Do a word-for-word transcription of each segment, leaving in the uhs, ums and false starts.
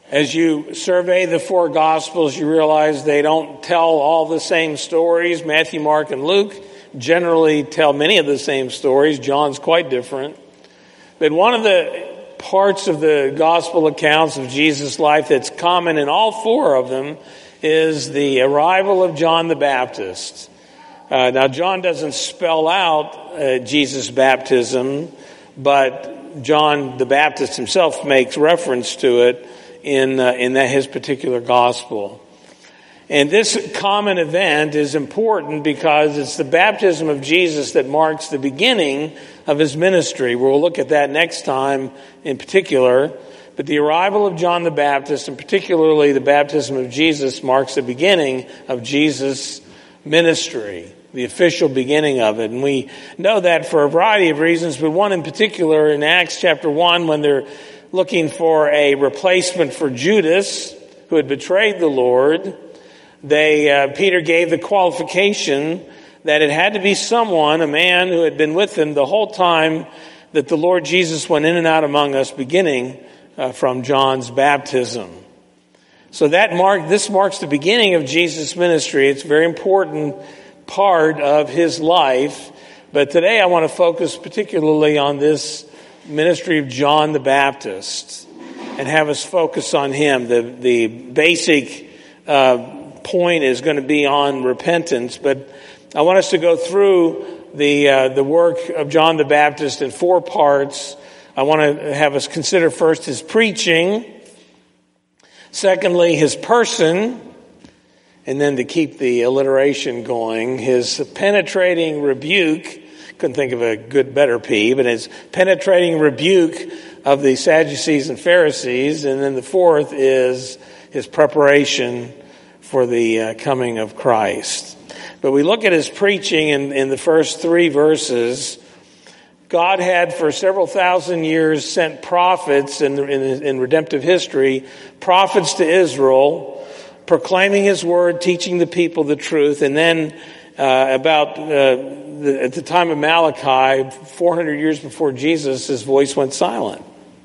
As you survey the four Gospels, you realize they don't tell all the same stories. Matthew, Mark, and Luke generally tell many of the same stories. John's quite different. But one of the parts of the Gospel accounts of Jesus' life that's common in all four of them is the arrival of John the Baptist. Uh, now, John doesn't spell out uh, Jesus' baptism, but John the Baptist himself makes reference to it in uh, in that his particular gospel. And this common event is important because it's the baptism of Jesus that marks the beginning of his ministry. We'll look at that next time in particular. But the arrival of John the Baptist, and particularly the baptism of Jesus, marks the beginning of Jesus' ministry, the official beginning of it. And we know that for a variety of reasons, but one in particular in Acts chapter one, when they're looking for a replacement for Judas, who had betrayed the Lord, they uh, Peter gave the qualification that it had to be someone, a man who had been with him the whole time that the Lord Jesus went in and out among us, beginning uh, from John's baptism. So that mark, this marks the beginning of Jesus' ministry. It's a very important part of his life. But today I want to focus particularly on this ministry of John the Baptist and have us focus on him. The the basic uh, point is going to be on repentance, but I want us to go through the uh, the work of John the Baptist in four parts. I want to have us consider first his preaching, secondly his person, and then to keep the alliteration going, his penetrating rebuke. Couldn't think of a good, better P, but his penetrating rebuke of the Sadducees and Pharisees. And then the fourth is his preparation for the uh, coming of Christ. But we look at his preaching in, in the first three verses. God had for several thousand years sent prophets in, in, in redemptive history, prophets to Israel, proclaiming his word, teaching the people the truth. And then uh, about... Uh, At the time of Malachi, four hundred years before Jesus, his voice went silent.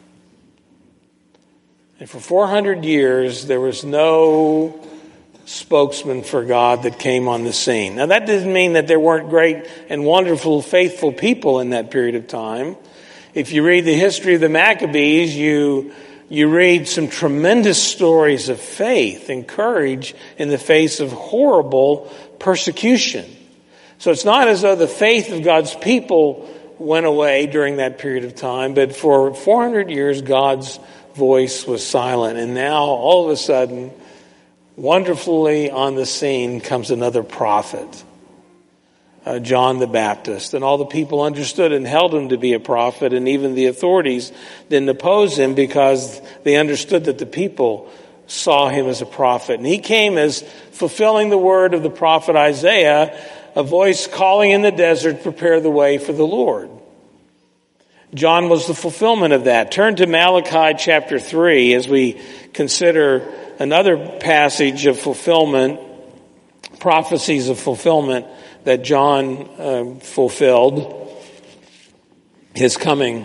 And for four hundred years, there was no spokesman for God that came on the scene. Now, that doesn't mean that there weren't great and wonderful, faithful people in that period of time. If you read the history of the Maccabees, you you read some tremendous stories of faith and courage in the face of horrible persecution. So it's not as though the faith of God's people went away during that period of time, but for four hundred years, God's voice was silent. And now, all of a sudden, wonderfully on the scene comes another prophet, uh, John the Baptist. And all the people understood and held him to be a prophet, and even the authorities didn't oppose him because they understood that the people saw him as a prophet. And he came as fulfilling the word of the prophet Isaiah, a voice calling in the desert, prepare the way for the Lord. John was the fulfillment of that. Turn to Malachi chapter three as we consider another passage of fulfillment, prophecies of fulfillment that John uh, fulfilled. His coming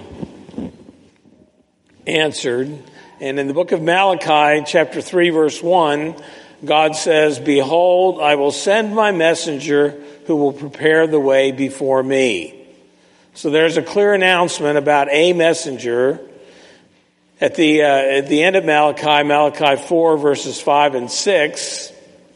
answered. And in the book of Malachi chapter three verse one, God says, behold, I will send my messenger who will prepare the way before me. So there's a clear announcement about a messenger. At the uh, at the end of Malachi, Malachi four, verses five and six,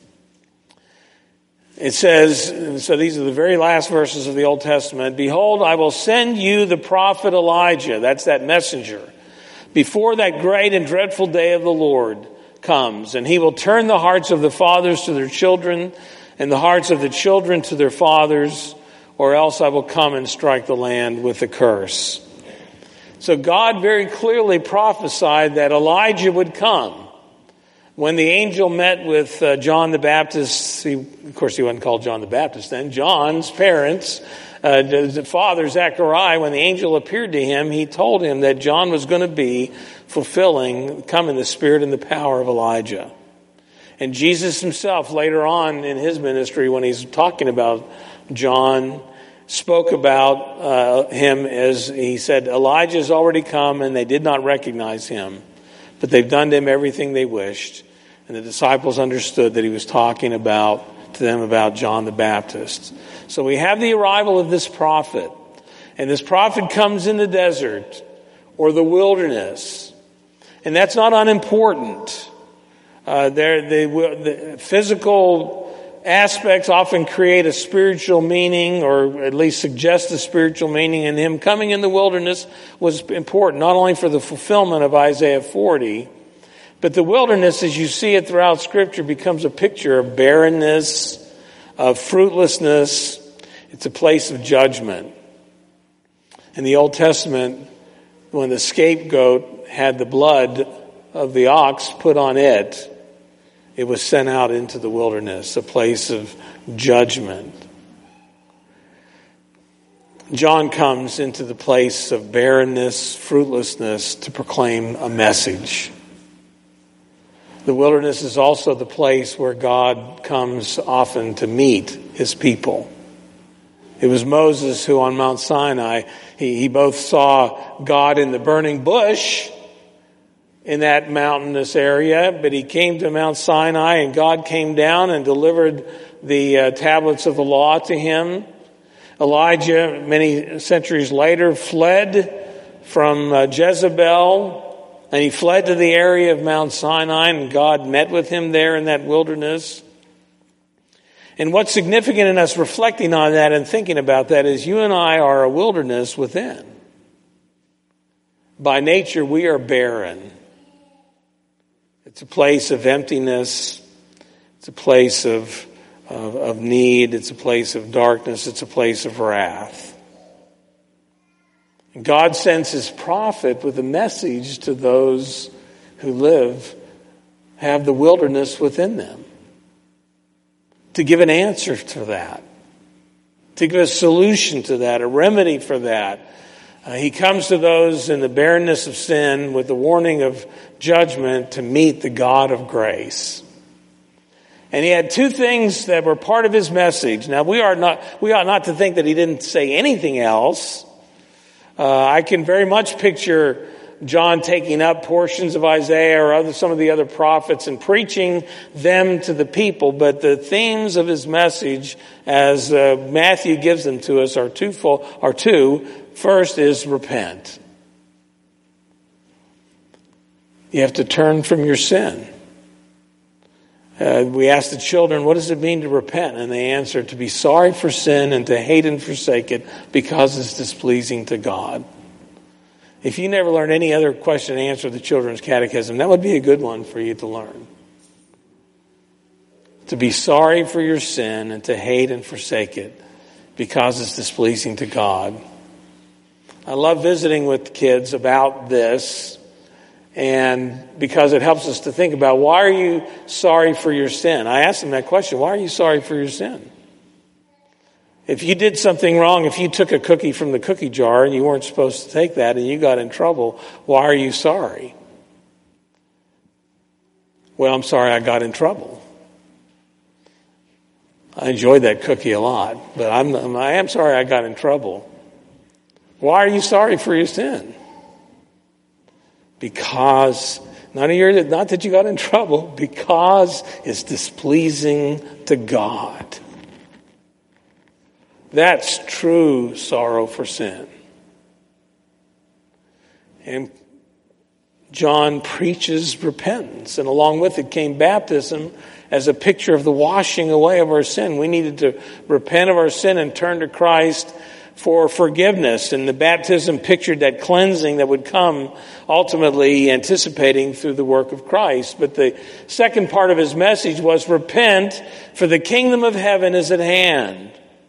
it says, so these are the very last verses of the Old Testament, behold, I will send you the prophet Elijah, that's that messenger, before that great and dreadful day of the Lord comes, and he will turn the hearts of the fathers to their children and the hearts of the children to their fathers, or else I will come and strike the land with a curse. So God very clearly prophesied that Elijah would come. When the angel met with uh, John the Baptist, he, of course he wasn't called John the Baptist then, John's parents, uh, the father Zechariah, when the angel appeared to him, he told him that John was going to be fulfilling, come in the spirit and the power of Elijah. And Jesus himself, later on in his ministry, when he's talking about John, spoke about uh, him as he said, Elijah has already come and they did not recognize him. but they've done to him everything they wished. And the disciples understood that he was talking about to them about John the Baptist. So we have the arrival of this prophet. And this prophet comes in the desert or the wilderness. And that's not unimportant. Uh, there, the, the physical aspects often create a spiritual meaning, or at least suggest a spiritual meaning. And him coming in the wilderness was important, not only for the fulfillment of Isaiah forty, but the wilderness, as you see it throughout Scripture, becomes a picture of barrenness, of fruitlessness. It's a place of judgment. In the Old Testament, when the scapegoat had the blood of the ox put on it, it was sent out into the wilderness, a place of judgment. John comes into the place of barrenness, fruitlessness, to proclaim a message. The wilderness is also the place where God comes often to meet his people. It was Moses who on Mount Sinai, he, he both saw God in the burning bush in that mountainous area, but he came to Mount Sinai and God came down and delivered the uh, tablets of the law to him. Elijah, many centuries later, fled from uh, Jezebel, and he fled to the area of Mount Sinai, and God met with him there in that wilderness. And what's significant in us reflecting on that and thinking about that is you and I are a wilderness within. By nature, we are barren. It's a place of emptiness. It's a place of, of, of need. It's a place of darkness. It's a place of wrath. And God sends his prophet with a message to those who live, have the wilderness within them, to give an answer to that, to give a solution to that, a remedy for that. Uh, he comes to those in the barrenness of sin with the warning of judgment to meet the God of grace. And he had two things that were part of his message. Now, we are not, we ought not to think that he didn't say anything else. Uh, I can very much picture John taking up portions of Isaiah or other, some of the other prophets and preaching them to the people. But the themes of his message, as uh, Matthew gives them to us, are twofold. Are two. First is repent. You have to turn from your sin. Uh, we ask the children, what does it mean to repent? And they answer, to be sorry for sin and to hate and forsake it because it's displeasing to God. If you never learned any other question and answer the children's catechism, that would be a good one for you to learn. To be sorry for your sin and to hate and forsake it because it's displeasing to God. I love visiting with kids about this, and because it helps us to think about, why are you sorry for your sin? I ask them that question, why are you sorry for your sin? If you did something wrong, if you took a cookie from the cookie jar and you weren't supposed to take that and you got in trouble, why are you sorry? Well, I'm sorry I got in trouble. I enjoyed that cookie a lot, but I'm, I am sorry I got in trouble. Why are you sorry for your sin? Because, not, your, not that you got in trouble, because it's displeasing to God. That's true sorrow for sin. And John preaches repentance, and along with it came baptism as a picture of the washing away of our sin. We needed to repent of our sin and turn to Christ for forgiveness. And the baptism pictured that cleansing that would come, ultimately anticipating through the work of Christ. But the second part of his message was, repent, for the kingdom of heaven is at hand.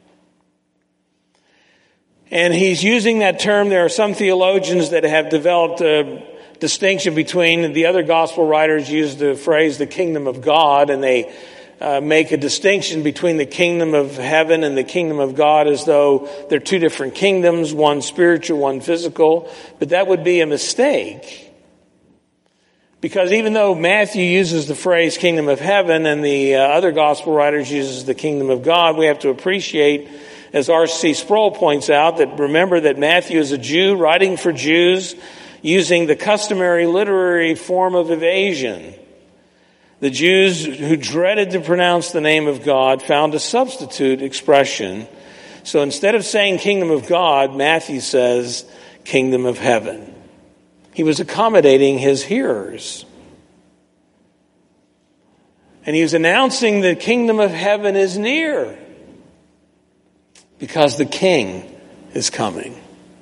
And he's using that term. There are some theologians that have developed a distinction between, the other gospel writers use the phrase the kingdom of God, and they uh, make a distinction between the kingdom of heaven and the kingdom of God as though they're two different kingdoms, one spiritual, one physical. But that would be a mistake. Because even though Matthew uses the phrase kingdom of heaven and the uh, other gospel writers uses the kingdom of God, we have to appreciate, as R C Sproul points out, that remember that Matthew is a Jew writing for Jews. using the customary literary form of evasion. The Jews who dreaded to pronounce the name of God found a substitute expression. So instead of saying kingdom of God, Matthew says kingdom of heaven. He was accommodating his hearers. And he was announcing the kingdom of heaven is near because the king is coming.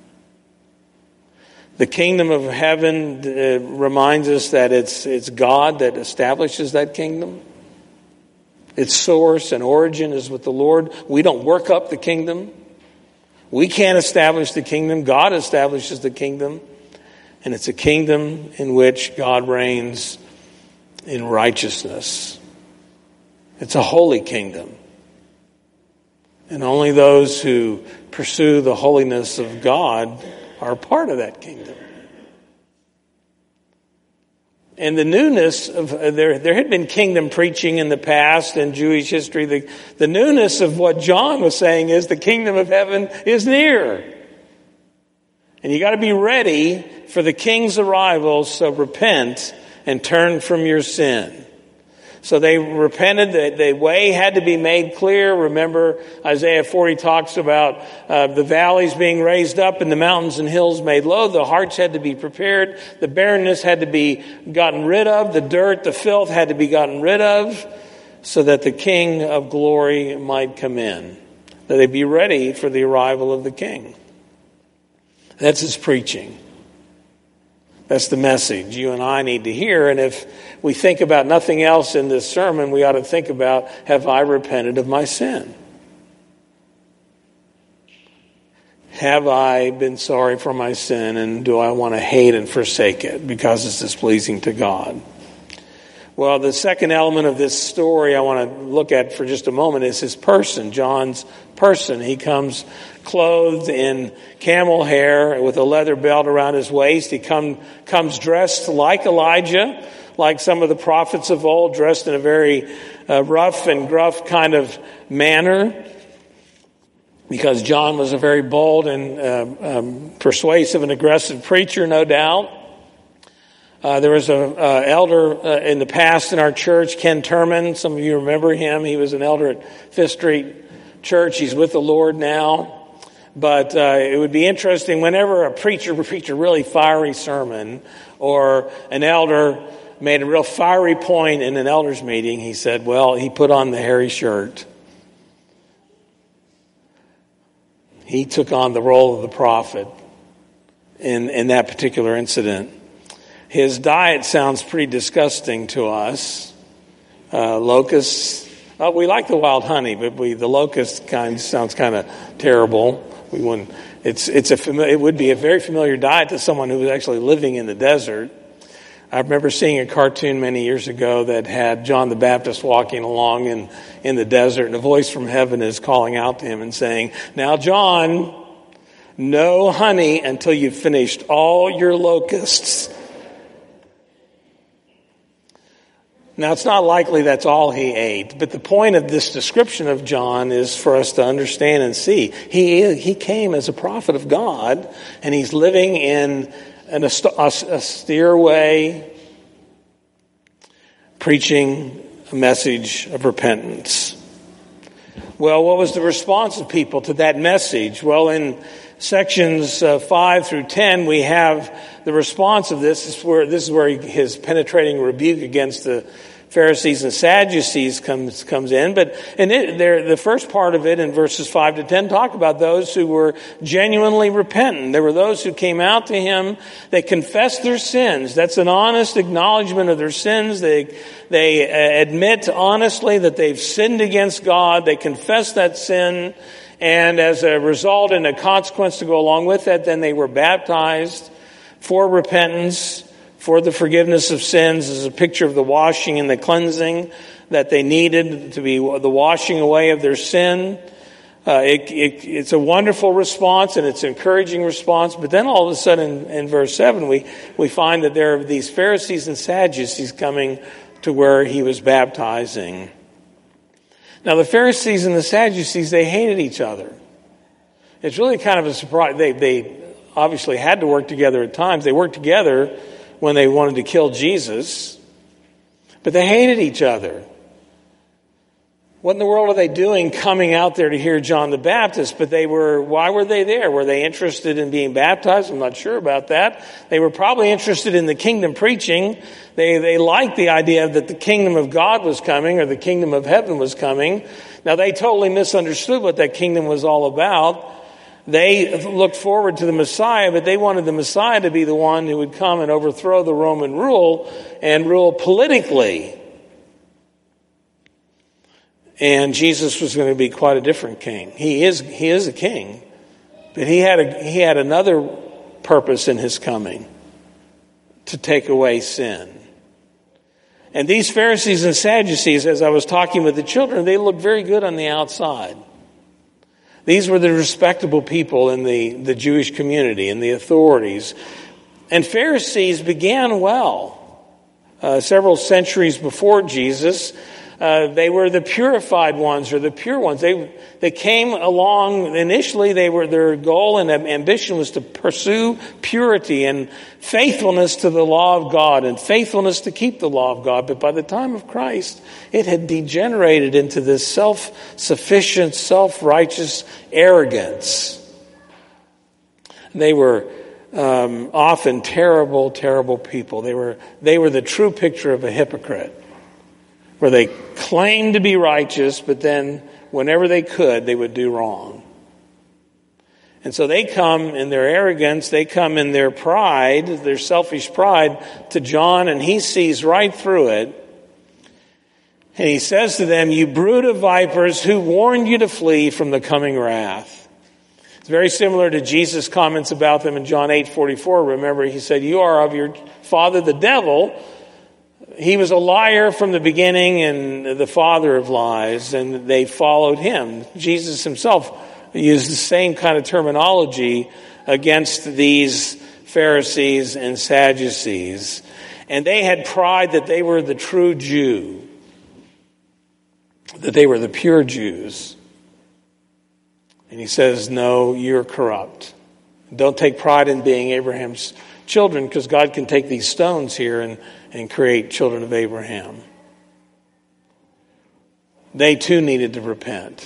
The kingdom of heaven uh, reminds us that it's it's God that establishes that kingdom. Its source and origin is with the Lord. We don't work up the kingdom. We can't establish the kingdom. God establishes the kingdom. And it's a kingdom in which God reigns in righteousness. It's a holy kingdom. And only those who pursue the holiness of God are part of that kingdom. And the newness of, uh, there, there had been kingdom preaching in the past in Jewish history. The, the newness of what John was saying is the kingdom of heaven is near. And you got to be ready for the king's arrival, so repent and turn from your sin. So they repented. The, the way had to be made clear. Remember, Isaiah forty talks about uh, the valleys being raised up and the mountains and hills made low. The hearts had to be prepared. The barrenness had to be gotten rid of. The dirt, the filth had to be gotten rid of so that the King of glory might come in. That they be ready for the arrival of the King. That's his preaching. That's the message you and I need to hear. And if we think about nothing else in this sermon, we ought to think about, have I repented of my sin? Have I been sorry for my sin, and do I want to hate and forsake it because it's displeasing to God? Well, the second element of this story I want to look at for just a moment is his person, John's person. He comes clothed in camel hair with a leather belt around his waist. He come, comes dressed like Elijah, like some of the prophets of old, dressed in a very uh, rough and gruff kind of manner, because John was a very bold and uh, um, persuasive and aggressive preacher, no doubt. Uh, there was an uh, elder uh, in the past in our church, Ken Turman. Some of you remember him. He was an elder at Fifth Street Church. He's with the Lord now. But uh, it would be interesting whenever a preacher preached a really fiery sermon, or an elder made a real fiery point in an elders meeting, he said, well, he put on the hairy shirt. He took on the role of the prophet in, in that particular incident. His diet sounds pretty disgusting to us. Uh, locusts. Oh, we like the wild honey, but we the locust kind sounds kind of terrible. We wouldn't. It's it's a familiar. It would be a very familiar diet to someone who was actually living in the desert. I remember seeing a cartoon many years ago that had John the Baptist walking along in in the desert, and a voice from heaven is calling out to him and saying, "Now, John, no honey until you've finished all your locusts." Now, it's not likely that's all he ate, but the point of this description of John is for us to understand and see. He he came as a prophet of God, and he's living in an austere way, preaching a message of repentance. Well, what was the response of people to that message? Well, in sections uh, five through ten, we have the response of this. This is where, this is where his penetrating rebuke against the Pharisees and Sadducees comes comes in. But and it, there, the first part of it in verses five to ten talk about those who were genuinely repentant. There were those who came out to him. They confessed their sins. That's an honest acknowledgement of their sins. They they uh, admit honestly that they've sinned against God. They confess that sin. And as a result and a consequence to go along with that, then they were baptized for repentance, for the forgiveness of sins, as a picture of the washing and the cleansing that they needed to be the washing away of their sin. Uh, it, it, it's a wonderful response, and it's an encouraging response. But then all of a sudden in, in verse seven, we, we find that there are these Pharisees and Sadducees coming to where he was baptizing. Now, the Pharisees and the Sadducees, they hated each other. It's really kind of a surprise. They, they obviously had to work together at times. They worked together when they wanted to kill Jesus, but they hated each other. What in the world are they doing coming out there to hear John the Baptist? But they were, why were they there? Were they interested in being baptized? I'm not sure about that. They were probably interested in the kingdom preaching. They, they liked the idea that the kingdom of God was coming, or the kingdom of heaven was coming. Now, they totally misunderstood what that kingdom was all about. They looked forward to the Messiah, but they wanted the Messiah to be the one who would come and overthrow the Roman rule and rule politically. And Jesus was going to be quite a different king. He is he is a king, but he had a, he had another purpose in his coming, to take away sin. And these Pharisees and Sadducees, as I was talking with the children, they looked very good on the outside. These were the respectable people in the, the Jewish community and the authorities. And Pharisees began well. Uh, several centuries before Jesus, uh, they were the purified ones, or the pure ones. They they came along, initially they were, their goal and ambition was to pursue purity and faithfulness to the law of God and faithfulness to keep the law of God. But by the time of Christ, it had degenerated into this self-sufficient, self-righteous arrogance. They were um, often terrible, terrible people. They were they were the true picture of a hypocrite, where they claimed to be righteous, but then whenever they could, they would do wrong. And so they come in their arrogance, they come in their pride, their selfish pride, to John, and he sees right through it. And he says to them, "You brood of vipers, who warned you to flee from the coming wrath?" It's very similar to Jesus' comments about them in John eight forty-four. Remember, he said, "You are of your father the devil. He was a liar from the beginning and the father of lies," and they followed him. Jesus himself used the same kind of terminology against these Pharisees and Sadducees. And they had pride that they were the true Jew, that they were the pure Jews. And he says, "No, you're corrupt. Don't take pride in being Abraham's children, because God can take these stones here and, and create children of Abraham." They too needed to repent.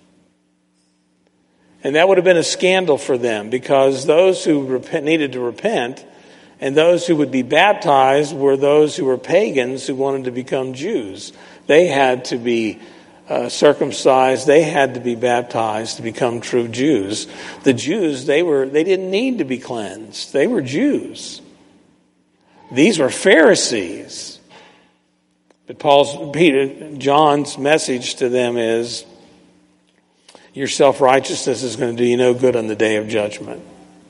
And that would have been a scandal for them, because those who repent, needed to repent and those who would be baptized were those who were pagans who wanted to become Jews. They had to be uh, circumcised. They had to be baptized to become true Jews. The Jews, they were they didn't need to be cleansed. They were Jews. These were Pharisees. But Paul's, Peter, John's message to them is, your self-righteousness is going to do you no good on the day of judgment.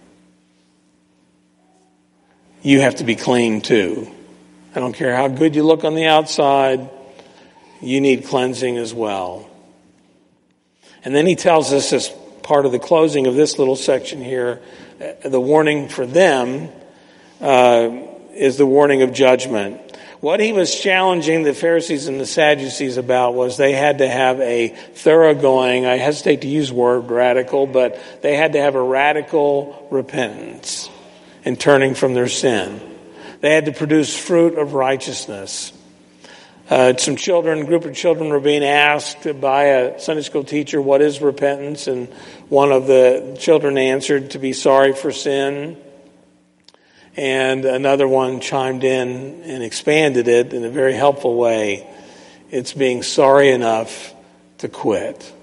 You have to be clean too. I don't care how good you look on the outside, you need cleansing as well. And then he tells us, as part of the closing of this little section here, the warning for them uh, is the warning of judgment. What he was challenging the Pharisees and the Sadducees about was they had to have a thoroughgoing, I hesitate to use the word radical, but they had to have a radical repentance and turning from their sin. They had to produce fruit of righteousness. Uh, some children, a group of children were being asked by a Sunday school teacher, what is repentance? And one of the children answered, to be sorry for sin. And another one chimed in and expanded it in a very helpful way. It's being sorry enough to quit.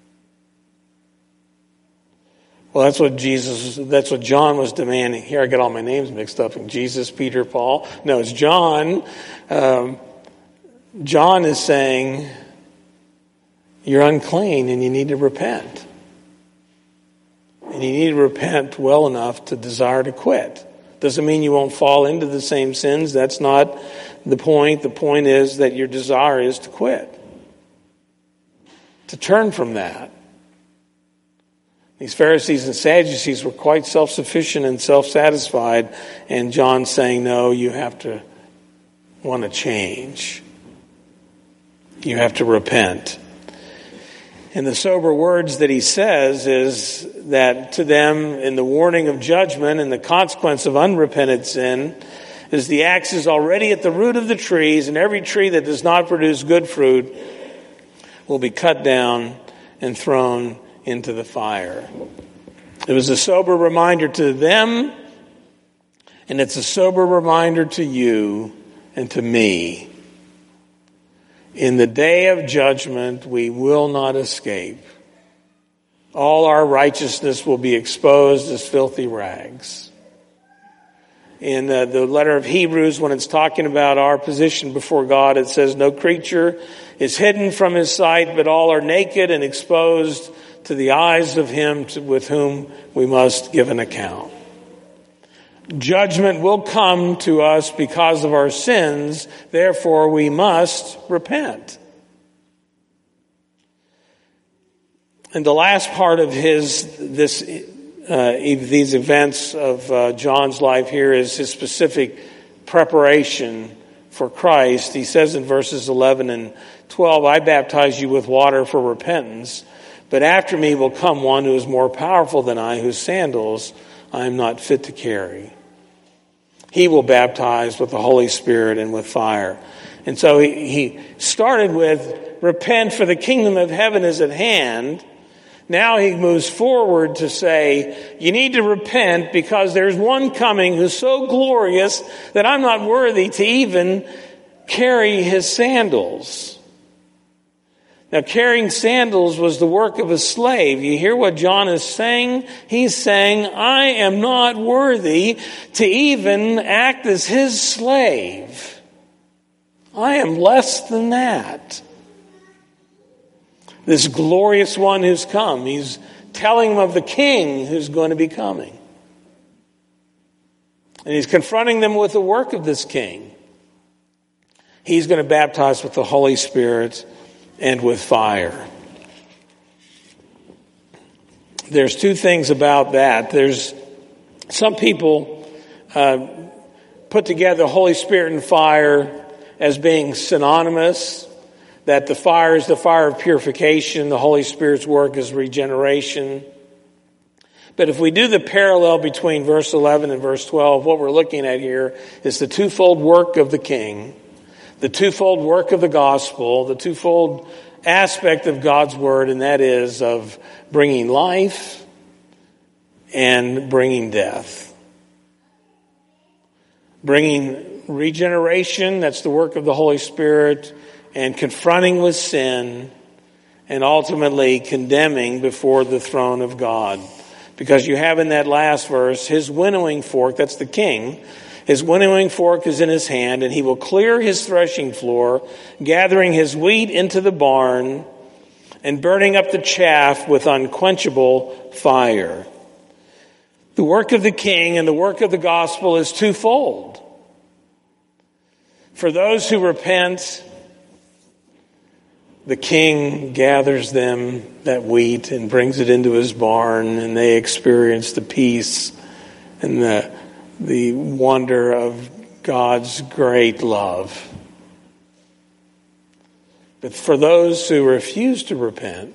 Well, that's what Jesus, that's what John was demanding. Here I get all my names mixed up. Jesus, Peter, Paul. No, it's John. Um, John is saying, you're unclean and you need to repent. And you need to repent well enough to desire to quit. Doesn't mean you won't fall into the same sins. That's not the point. The point is that your desire is to quit. To turn from that. These Pharisees and Sadducees were quite self-sufficient and self-satisfied. And John's saying, no, you have to want to change. You have to repent. And the sober words that he says is that to them in the warning of judgment and the consequence of unrepented sin is the axe is already at the root of the trees, and every tree that does not produce good fruit will be cut down and thrown into the fire. It was a sober reminder to them, and it's a sober reminder to you and to me. In the day of judgment, we will not escape. All our righteousness will be exposed as filthy rags. In uh, the letter of Hebrews, when it's talking about our position before God, it says, no creature is hidden from his sight, but all are naked and exposed to the eyes of him to, with whom we must give an account. Judgment will come to us because of our sins. Therefore, we must repent. And the last part of his this uh, these events of uh, John's life here is his specific preparation for Christ. He says in verses eleven and twelve, I baptize you with water for repentance, but after me will come one who is more powerful than I, whose sandals I am not fit to carry. He will baptize with the Holy Spirit and with fire. And so he, he started with, repent, for the kingdom of heaven is at hand. Now he moves forward to say, you need to repent because there's one coming who's so glorious that I'm not worthy to even carry his sandals. Now, carrying sandals was the work of a slave. You hear what John is saying? He's saying, I am not worthy to even act as his slave. I am less than that. This glorious one who's come, he's telling them of the king who's going to be coming. And he's confronting them with the work of this king. He's going to baptize with the Holy Spirit and with fire. There's two things about that. There's some people uh, put together the Holy Spirit and fire as being synonymous, that the fire is the fire of purification, the Holy Spirit's work is regeneration. But if we do the parallel between verse eleven and verse twelve, what we're looking at here is the twofold work of the King, the twofold work of the gospel, the twofold aspect of God's word, and that is of bringing life and bringing death. Bringing regeneration, that's the work of the Holy Spirit, and confronting with sin, and ultimately condemning before the throne of God. Because you have in that last verse, his winnowing fork, that's the king, his winnowing fork is in his hand, and he will clear his threshing floor, gathering his wheat into the barn, and burning up the chaff with unquenchable fire. The work of the king and the work of the gospel is twofold. For those who repent, the king gathers them, that wheat, and brings it into his barn, and they experience the peace and the the wonder of God's great love. But for those who refuse to repent,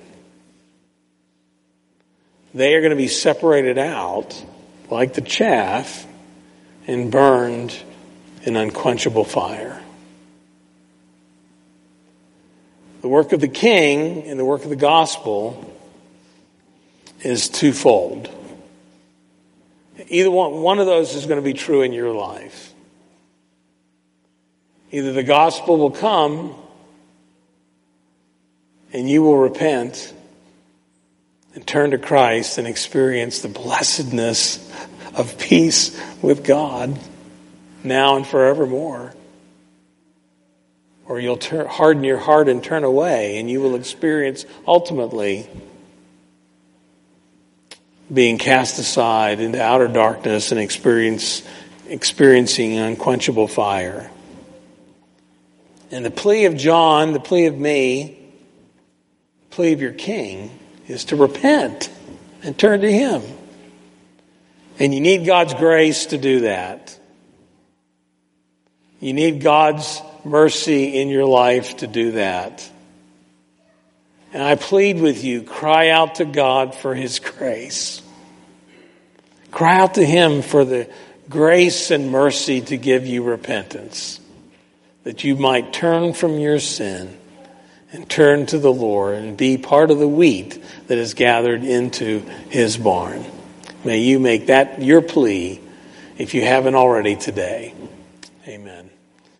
they are going to be separated out like the chaff and burned in unquenchable fire. The work of the king and the work of the gospel is twofold. Either one, one of those is going to be true in your life. Either the gospel will come and you will repent and turn to Christ and experience the blessedness of peace with God now and forevermore. Or you'll turn, harden your heart and turn away, and you will experience ultimately being cast aside into outer darkness and experience experiencing unquenchable fire. And the plea of John, the plea of me, the plea of your king is to repent and turn to him. And you need God's grace to do that. You need God's mercy in your life to do that. And I plead with you, cry out to God for his grace. Cry out to him for the grace and mercy to give you repentance, that you might turn from your sin and turn to the Lord and be part of the wheat that is gathered into his barn. May you make that your plea if you haven't already today. Amen.